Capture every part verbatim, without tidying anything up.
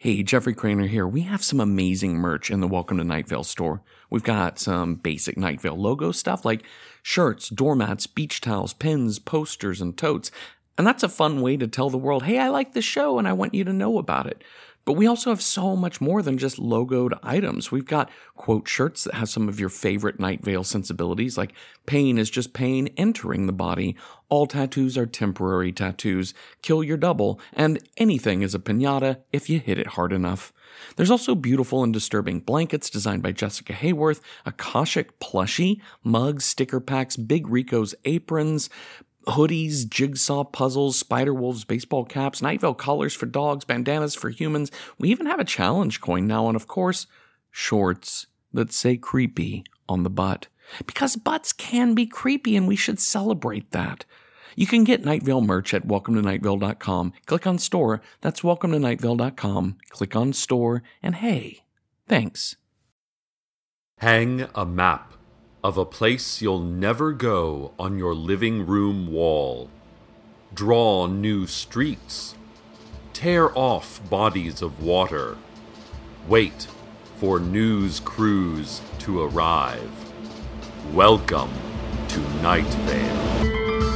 Hey, Jeffrey Craner here. We have some amazing merch in the Welcome to Night Vale store. We've got some basic Night Vale logo stuff like shirts, doormats, beach towels, pins, posters, and totes. And that's a fun way to tell the world, hey, I like this show and I want you to know about it. But we also have so much more than just logoed items. We've got quote shirts that have some of your favorite Night Vale sensibilities, like pain is just pain entering the body, all tattoos are temporary tattoos, kill your double, and anything is a piñata if you hit it hard enough. There's also beautiful and disturbing blankets designed by Jessica Hayworth, Akashic plushie, mugs, sticker packs, Big Rico's aprons, hoodies, jigsaw puzzles, Spider-Wolves baseball caps, Night Vale collars for dogs, bandanas for humans. We even have a challenge coin now, and of course, shorts that say creepy on the butt. Because butts can be creepy, and we should celebrate that. You can get Night Vale merch at welcome to night vale dot com. Click on store. That's welcome to night vale dot com. Click on store, and hey, thanks. Hang a map of a place you'll never go on your living room wall. Draw new streets. Tear off bodies of water. Wait for news crews to arrive. Welcome to Night Vale.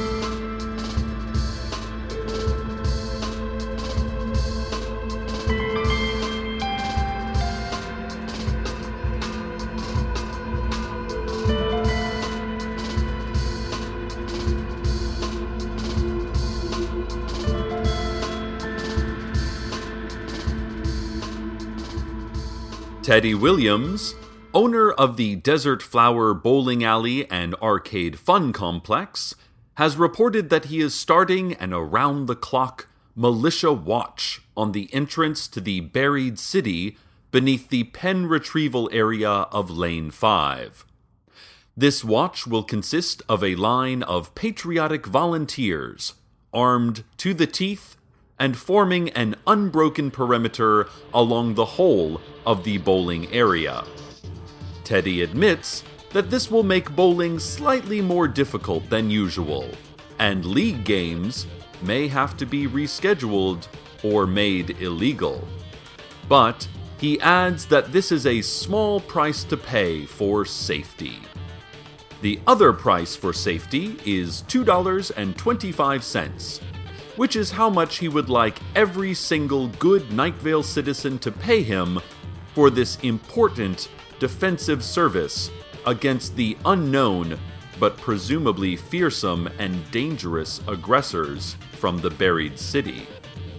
Teddy Williams, owner of the Desert Flower Bowling Alley and Arcade Fun Complex, has reported that he is starting an around-the-clock militia watch on the entrance to the buried city beneath the pen retrieval area of Lane five. This watch will consist of a line of patriotic volunteers, armed to the teeth and forming an unbroken perimeter along the whole of the bowling area. Teddy admits that this will make bowling slightly more difficult than usual, and league games may have to be rescheduled or made illegal. But he adds that this is a small price to pay for safety. The other price for safety is two dollars and twenty-five cents, which is how much he would like every single good Night Vale citizen to pay him for this important defensive service against the unknown but presumably fearsome and dangerous aggressors from the buried city.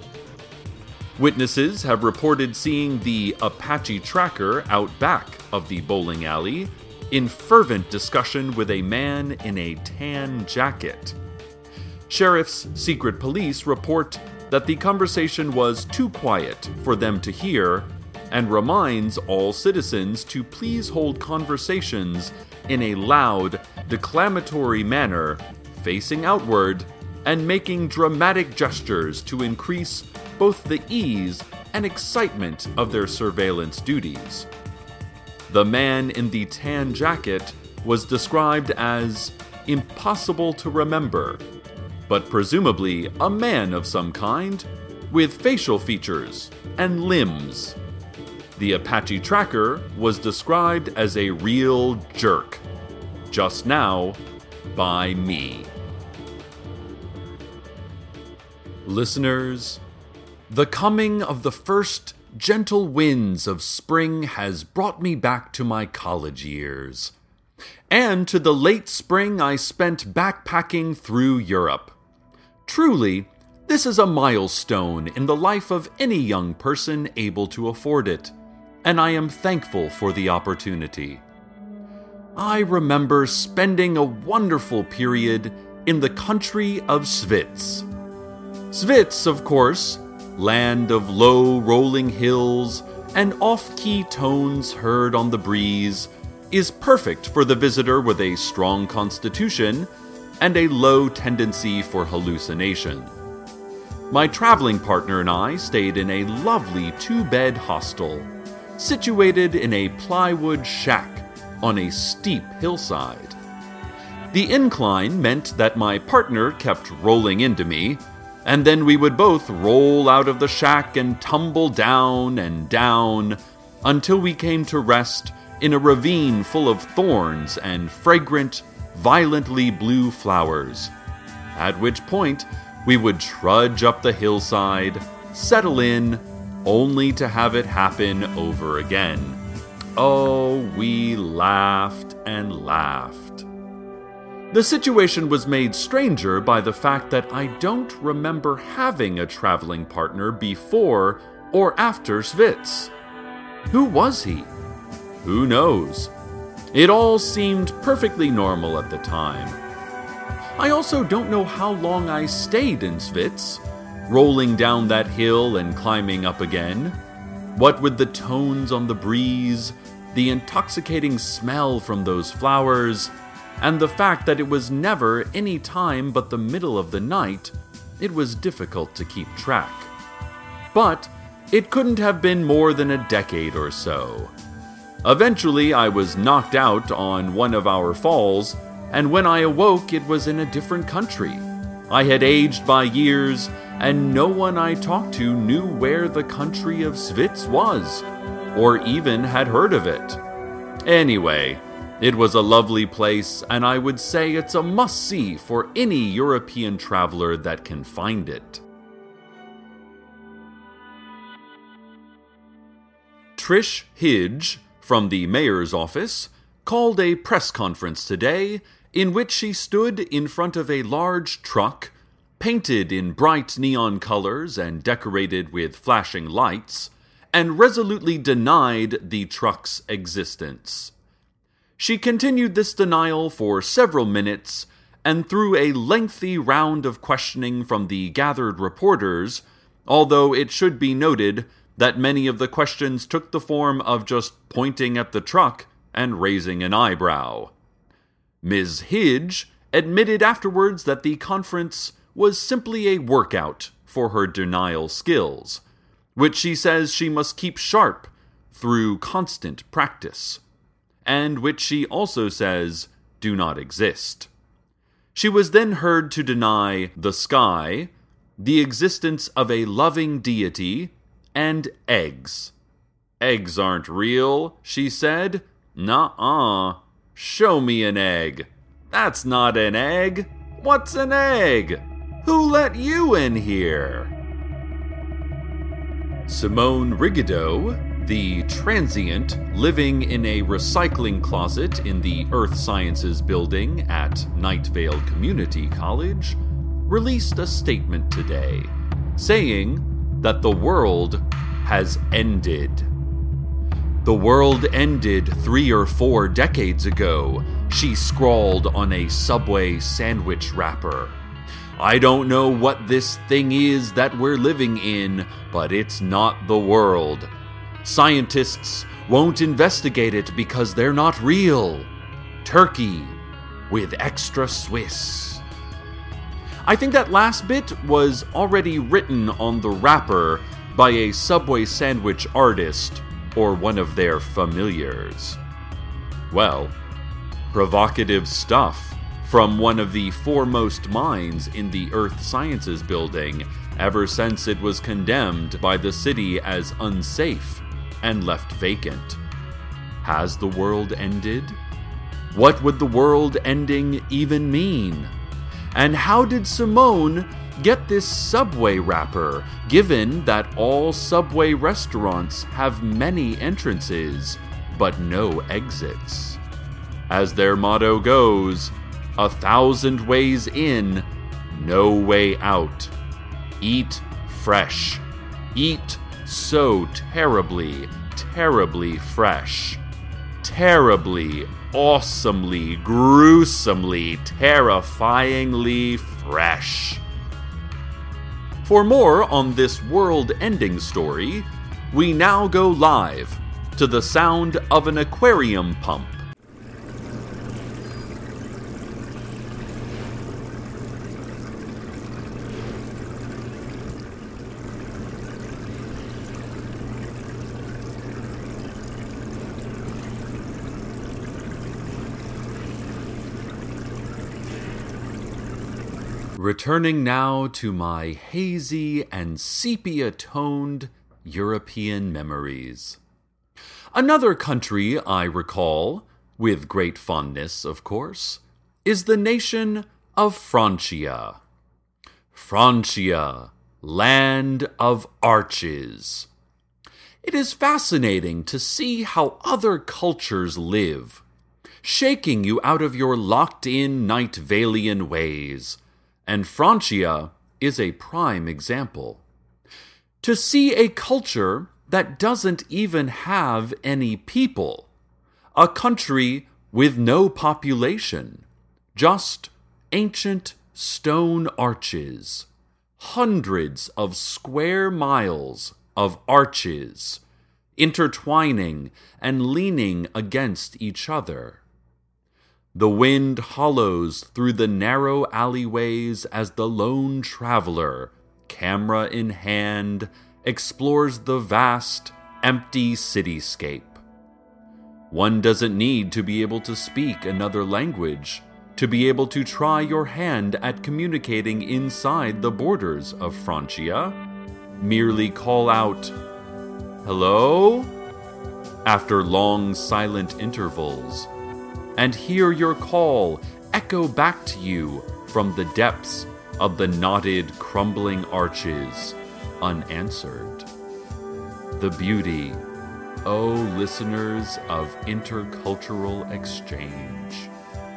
Witnesses have reported seeing the Apache tracker out back of the bowling alley in fervent discussion with a man in a tan jacket. Sheriff's secret police report that the conversation was too quiet for them to hear and reminds all citizens to please hold conversations in a loud, declamatory manner, facing outward and making dramatic gestures to increase both the ease and excitement of their surveillance duties. The man in the tan jacket was described as impossible to remember, but presumably a man of some kind, with facial features and limbs. The Apache tracker was described as a real jerk, just now by me. Listeners, the coming of the first gentle winds of spring has brought me back to my college years, and to the late spring I spent backpacking through Europe. Truly, this is a milestone in the life of any young person able to afford it, and I am thankful for the opportunity. I remember spending a wonderful period in the country of Svitz. Svitz, of course, land of low rolling hills and off-key tones heard on the breeze, is perfect for the visitor with a strong constitution and a low tendency for hallucination. My traveling partner and I stayed in a lovely two-bed hostel, situated in a plywood shack on a steep hillside. The incline meant that my partner kept rolling into me, and then we would both roll out of the shack and tumble down and down until we came to rest in a ravine full of thorns and fragrant, violently blue flowers, at which point we would trudge up the hillside, settle in, only to have it happen over again. Oh, we laughed and laughed. The situation was made stranger by the fact that I don't remember having a traveling partner before or after Svitz. Who was he? Who knows? It all seemed perfectly normal at the time. I also don't know how long I stayed in Svitz, rolling down that hill and climbing up again. What with the tones on the breeze, the intoxicating smell from those flowers, and the fact that it was never any time but the middle of the night, it was difficult to keep track. But it couldn't have been more than a decade or so. Eventually, I was knocked out on one of our falls, and when I awoke, it was in a different country. I had aged by years, and no one I talked to knew where the country of Svitz was, or even had heard of it. Anyway, it was a lovely place, and I would say it's a must-see for any European traveler that can find it. Trish Hidge, from the mayor's office, called a press conference today in which she stood in front of a large truck, painted in bright neon colors and decorated with flashing lights, and resolutely denied the truck's existence. She continued this denial for several minutes, and through a lengthy round of questioning from the gathered reporters, although it should be noted that many of the questions took the form of just pointing at the truck and raising an eyebrow. Miz Hidge admitted afterwards that the conference was simply a workout for her denial skills, which she says she must keep sharp through constant practice, and which she also says do not exist. She was then heard to deny the sky, the existence of a loving deity, and eggs. Eggs aren't real, she said. Nuh-uh. Show me an egg. That's not an egg. What's an egg? Who let you in here? Simone Rigideau, the transient living in a recycling closet in the Earth Sciences building at Night Vale Community College, released a statement today, saying that the world has ended. The world ended three or four decades ago, she scrawled on a Subway sandwich wrapper. I don't know what this thing is that we're living in, but it's not the world. Scientists won't investigate it because they're not real. Turkey with extra Swiss. I think that last bit was already written on the wrapper by a Subway sandwich artist or one of their familiars. Well, provocative stuff from one of the foremost minds in the Earth Sciences building ever since it was condemned by the city as unsafe and left vacant. Has the world ended? What would the world ending even mean? And how did Simone get this Subway wrapper, given that all Subway restaurants have many entrances, but no exits? As their motto goes, a thousand ways in, no way out. Eat fresh. Eat so terribly, terribly fresh. Terribly, awesomely, gruesomely, terrifyingly fresh. For more on this world-ending story, we now go live to the sound of an aquarium pump. returning now to my hazy and sepia-toned European memories. Another country I recall, with great fondness, of course, is the nation of Francia. Francia, land of arches. It is fascinating to see how other cultures live, shaking you out of your locked-in Night Valian ways, and Francia is a prime example. To see a culture that doesn't even have any people, a country with no population, just ancient stone arches, hundreds of square miles of arches, intertwining and leaning against each other. The wind hollows through the narrow alleyways as the lone traveler, camera in hand, explores the vast, empty cityscape. One doesn't need to be able to speak another language to be able to try your hand at communicating inside the borders of Francia. Merely call out, "Hello?" after long silent intervals, and hear your call echo back to you from the depths of the knotted, crumbling arches, unanswered. The beauty, O listeners, of intercultural exchange.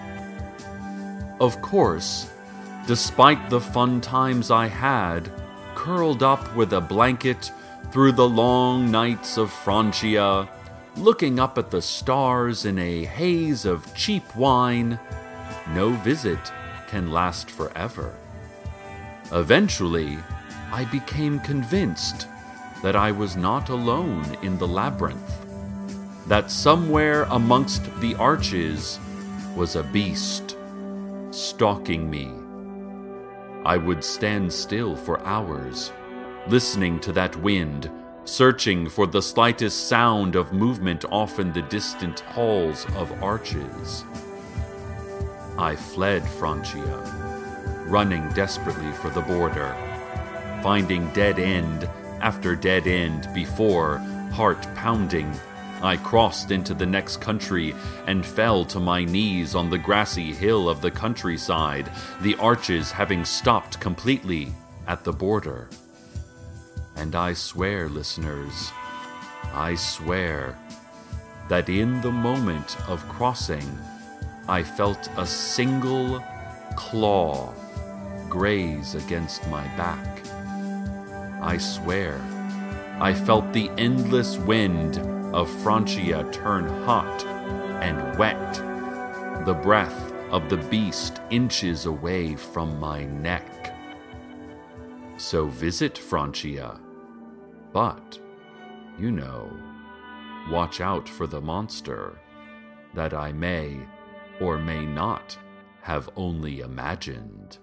Of course, despite the fun times I had, curled up with a blanket through the long nights of Francia, looking up at the stars in a haze of cheap wine, no visit can last forever. Eventually, I became convinced that I was not alone in the labyrinth, that somewhere amongst the arches was a beast stalking me. I would stand still for hours, listening to that wind, searching for the slightest sound of movement off in the distant halls of arches. I fled Francia, running desperately for the border, finding dead end after dead end before, heart pounding, I crossed into the next country and fell to my knees on the grassy hill of the countryside, the arches having stopped completely at the border. And I swear, listeners, I swear that in the moment of crossing, I felt a single claw graze against my back. I swear I felt the endless wind of Francia turn hot and wet, the breath of the beast inches away from my neck. So visit Francia, but, you know, watch out for the monster that I may or may not have only imagined.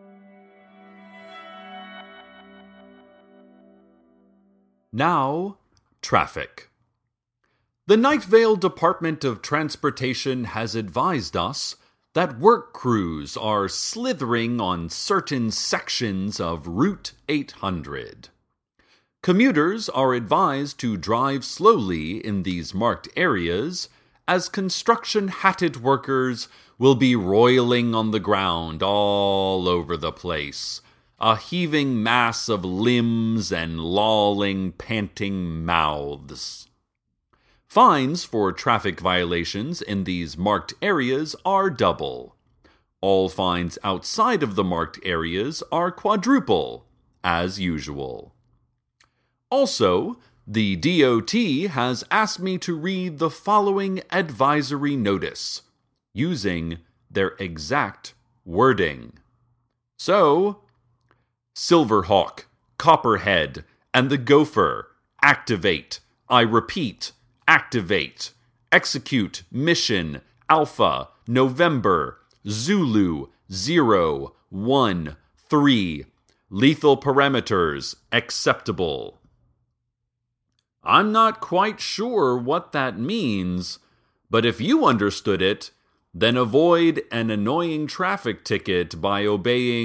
Now, traffic. The Night Vale Department of Transportation has advised us that work crews are slithering on certain sections of Route eight hundred. Commuters are advised to drive slowly in these marked areas, as construction-hatted workers will be roiling on the ground all over the place, a heaving mass of limbs and lolling, panting mouths. Fines for traffic violations in these marked areas are double. All fines outside of the marked areas are quadruple, as usual. Also, the D O T has asked me to read the following advisory notice, using their exact wording. So, Silverhawk, Copperhead, and the Gopher, activate. I repeat, activate. Execute mission Alpha November Zulu zero one three. Lethal parameters acceptable. I'm not quite sure what that means, but if you understood it, then avoid an annoying traffic ticket by obeying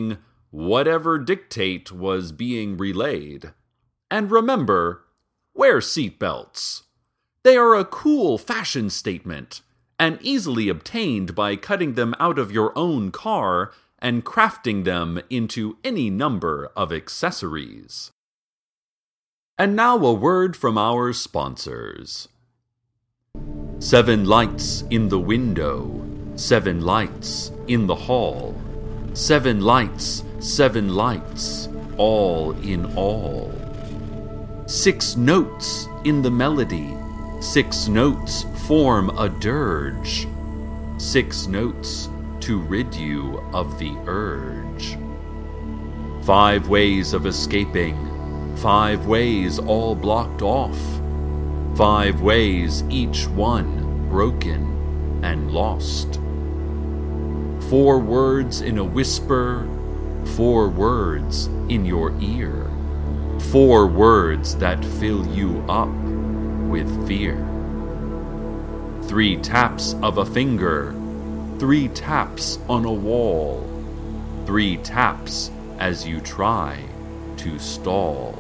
whatever dictate was being relayed. And remember, wear seatbelts. They are a cool fashion statement, and easily obtained by cutting them out of your own car and crafting them into any number of accessories. And now a word from our sponsors. Seven lights in the window, seven lights in the hall. Seven lights, seven lights, all in all. Six notes in the melody, six notes form a dirge. Six notes to rid you of the urge. Five ways of escaping, five ways all blocked off. Five ways, each one broken and lost. Four words in a whisper, four words in your ear. Four words that fill you up with fear. Three taps of a finger, three taps on a wall. Three taps as you try to stall.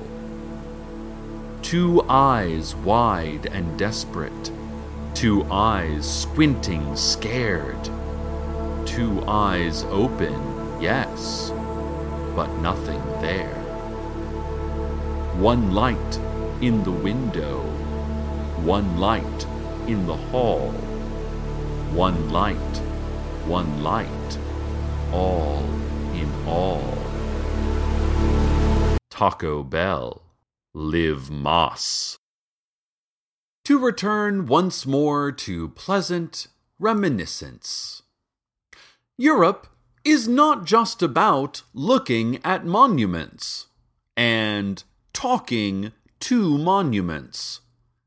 Two eyes wide and desperate, two eyes squinting scared. Two eyes open, yes, but nothing there. One light in the window, one light in the hall. One light, one light, all in all. Taco Bell, live Moss. To return once more to pleasant reminiscence. Europe is not just about looking at monuments, and talking to monuments,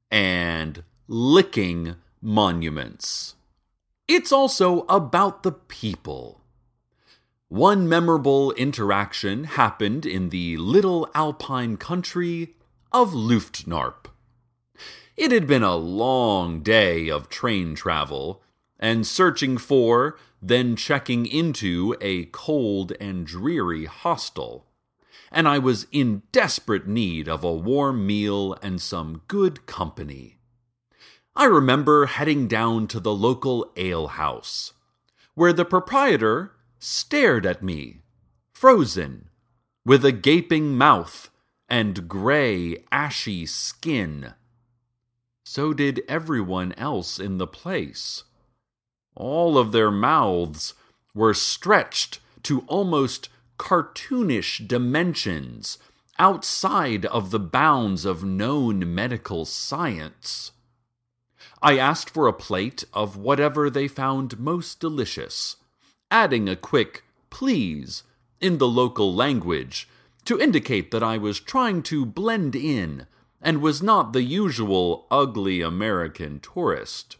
and licking monuments. It's also about the people. One memorable interaction happened in the little alpine country of Luftnarp. It had been a long day of train travel, and searching for, then checking into a cold and dreary hostel, and I was in desperate need of a warm meal and some good company. I remember heading down to the local alehouse, where the proprietor stared at me, frozen, with a gaping mouth and gray, ashy skin. So did everyone else in the place. All of their mouths were stretched to almost cartoonish dimensions outside of the bounds of known medical science. I asked for a plate of whatever they found most delicious, adding a quick please in the local language to indicate that I was trying to blend in and was not the usual ugly American tourist.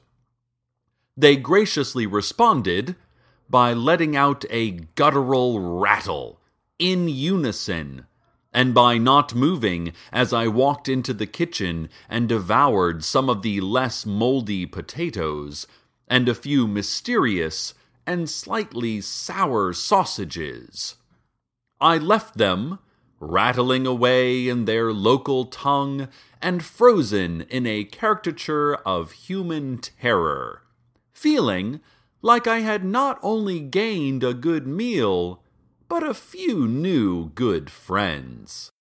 They graciously responded by letting out a guttural rattle in unison, and by not moving as I walked into the kitchen and devoured some of the less moldy potatoes and a few mysterious and slightly sour sausages. I left them, rattling away in their local tongue and frozen in a caricature of human terror, feeling like I had not only gained a good meal, but a few new good friends.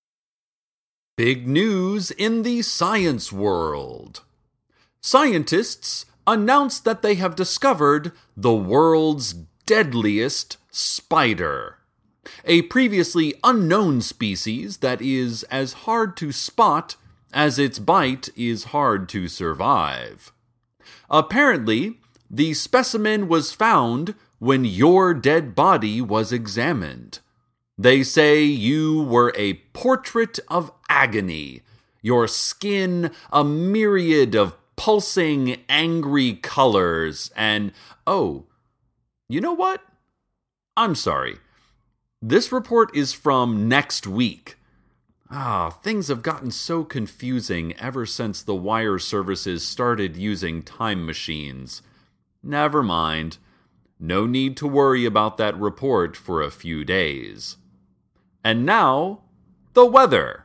Big news in the science world. Scientists announced that they have discovered the world's deadliest spider, a previously unknown species that is as hard to spot as its bite is hard to survive. Apparently, the specimen was found when your dead body was examined. They say you were a portrait of agony, your skin a myriad of pulsing, angry colors, and, oh, you know what? I'm sorry. This report is from next week. Ah, things have gotten so confusing ever since the wire services started using time machines. Never mind. No need to worry about that report for a few days. And now, the weather.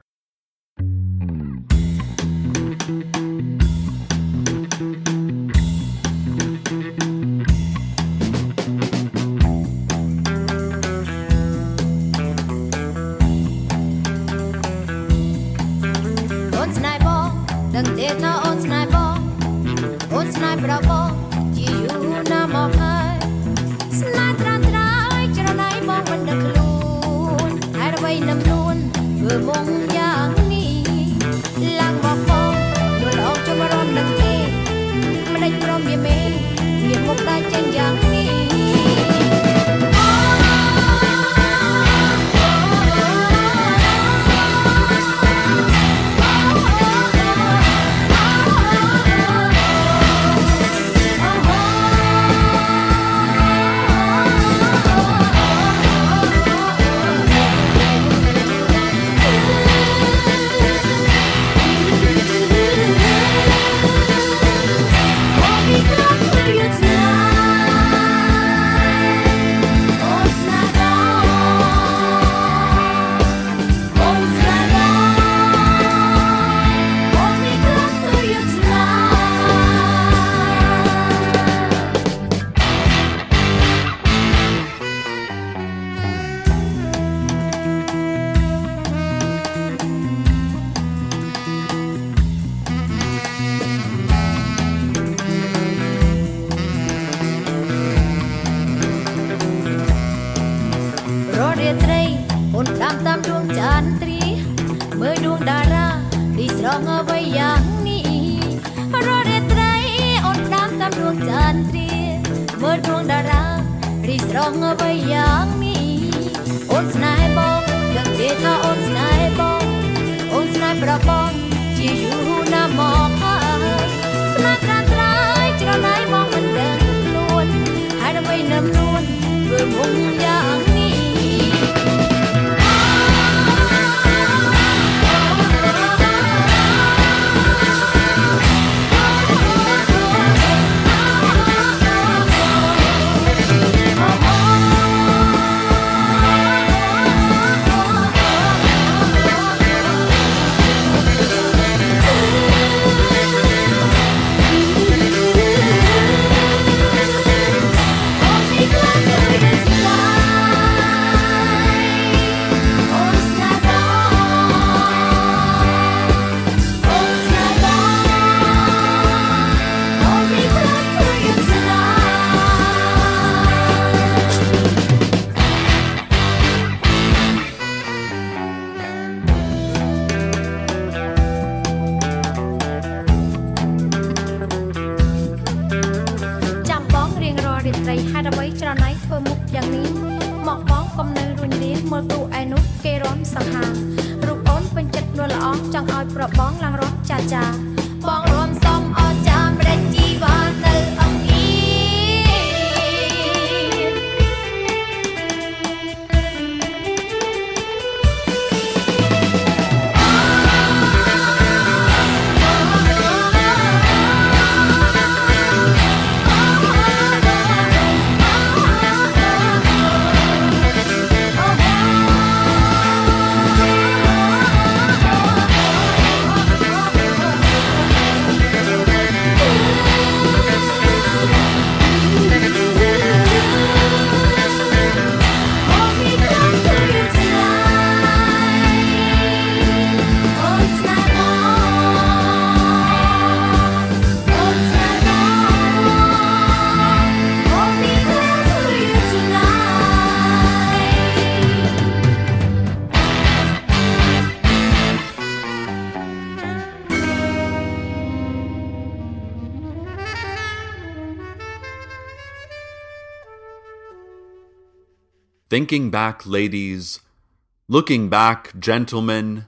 Thinking back, ladies, looking back, gentlemen,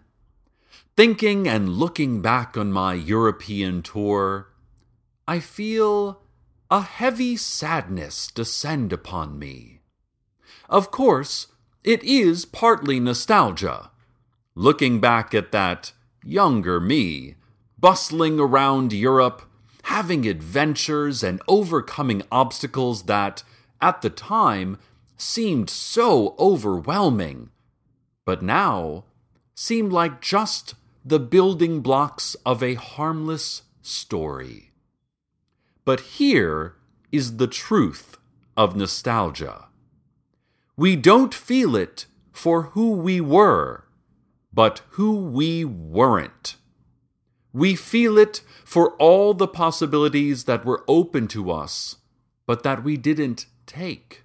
thinking and looking back on my European tour, I feel a heavy sadness descend upon me. Of course, it is partly nostalgia, looking back at that younger me, bustling around Europe, having adventures and overcoming obstacles that, at the time, seemed so overwhelming. but now seem like just the building blocks of a harmless story. But here is the truth of nostalgia. We don't feel it for who we were, but who we weren't. We feel it for all the possibilities that were open to us, but that we didn't take.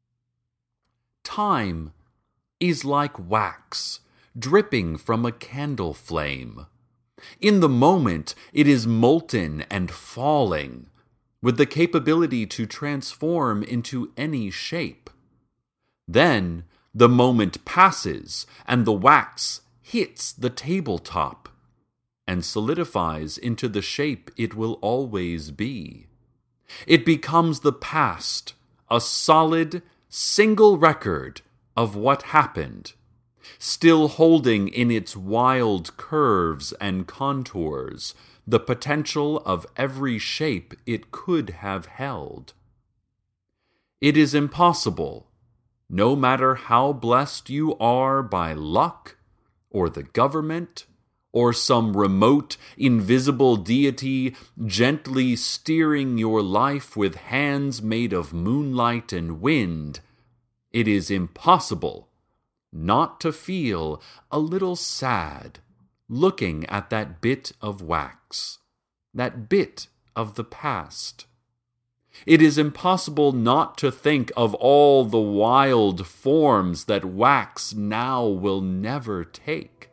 Time is like wax dripping from a candle flame. In the moment, it is molten and falling, with the capability to transform into any shape. Then, the moment passes, and the wax hits the tabletop, and solidifies into the shape it will always be. It becomes the past, a solid, single record of what happened, still holding in its wild curves and contours the potential of every shape it could have held. It is impossible, no matter how blessed you are by luck, or the government, or some remote, invisible deity gently steering your life with hands made of moonlight and wind, it is impossible not to feel a little sad looking at that bit of wax, that bit of the past. It is impossible not to think of all the wild forms that wax now will never take.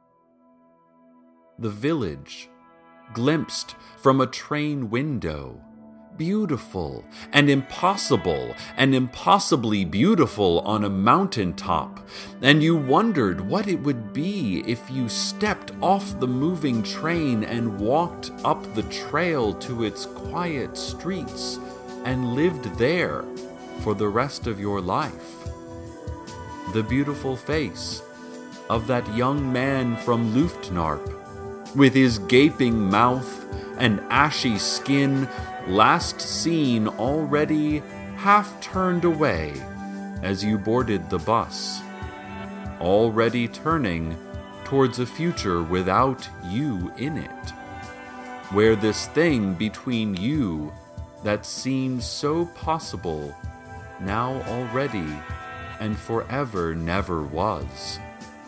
The village, glimpsed from a train window, beautiful and impossible and impossibly beautiful on a mountaintop, and you wondered what it would be if you stepped off the moving train and walked up the trail to its quiet streets and lived there for the rest of your life. The beautiful face of that young man from Luftnarp, with his gaping mouth and ashy skin, last seen already half turned away as you boarded the bus, already turning towards a future without you in it, where this thing between you that seemed so possible now already and forever never was.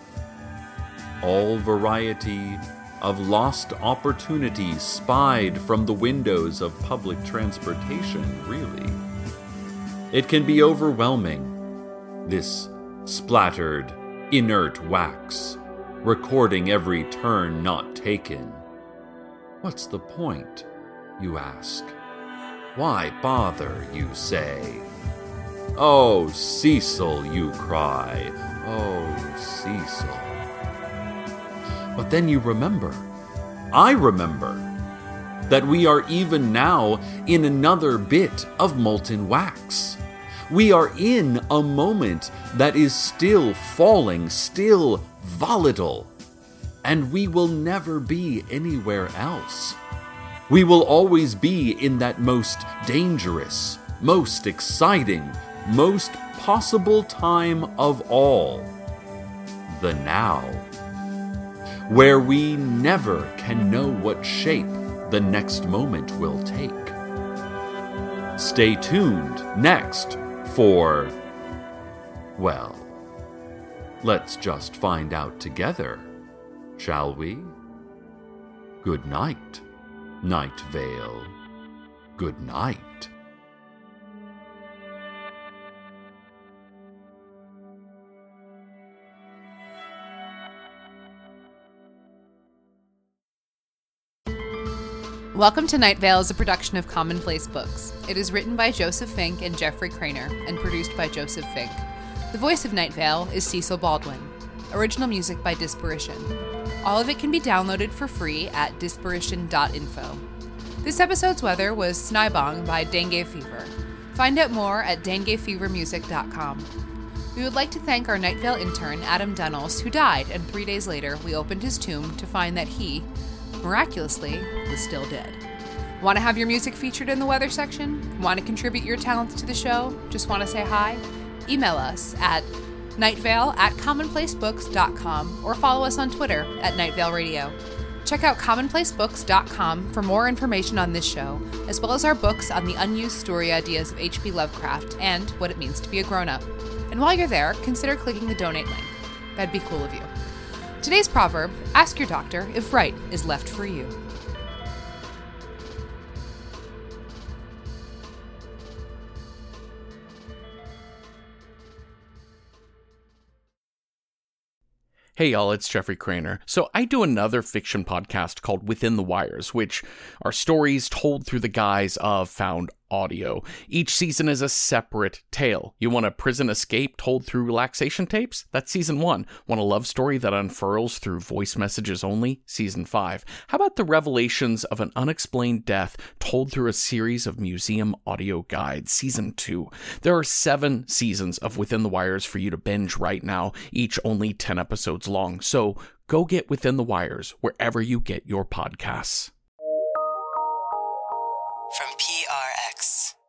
All variety of lost opportunities spied from the windows of public transportation, really. It can be overwhelming, this splattered, inert wax, recording every turn not taken. What's the point, you ask? Why bother, you say? Oh, Cecil, you cry. Oh, Cecil. But then you remember, I remember, that we are even now in another bit of molten wax. We are in a moment that is still falling, still volatile, and we will never be anywhere else. We will always be in that most dangerous, most exciting, most possible time of all, the now, where we never can know what shape the next moment will take. Stay tuned next for, well, let's just find out together, shall we? Good night, Night Vale. Good night. Welcome to Night Vale is a production of Commonplace Books. It is written by Joseph Fink and Jeffrey Craner and produced by Joseph Fink. The voice of Night Vale is Cecil Baldwin. Original music by Disparition. All of it can be downloaded for free at disparition dot info. This episode's weather was Snibong by Dengue Fever. Find out more at dengue fever music dot com. We would like to thank our Night Vale intern, Adam Dunnels, who died, and three days later we opened his tomb to find that he, miraculously, was still dead. Want to have your music featured in the weather section? Want to contribute your talents to the show? Just want to say hi? Email us at Night Vale at commonplace books dot com or follow us on Twitter at Night Vale Radio. Check out commonplace books dot com for more information on this show, as well as our books on the unused story ideas of H P Lovecraft and what it means to be a grown-up. And while you're there, consider clicking the donate link. That'd be cool of you. Today's proverb, ask your doctor if right is left for you. Hey y'all, it's Jeffrey Craner. So I do another fiction podcast called Within the Wires, which are stories told through the guise of found audio. Each season is a separate tale. You want a prison escape told through relaxation tapes? That's season one. Want a love story that unfurls through voice messages only? Season five. How about the revelations of an unexplained death told through a series of museum audio guides? Season two. There are seven seasons of Within the Wires for you to binge right now, each only ten episodes long. So go get Within the Wires wherever you get your podcasts. From P R X.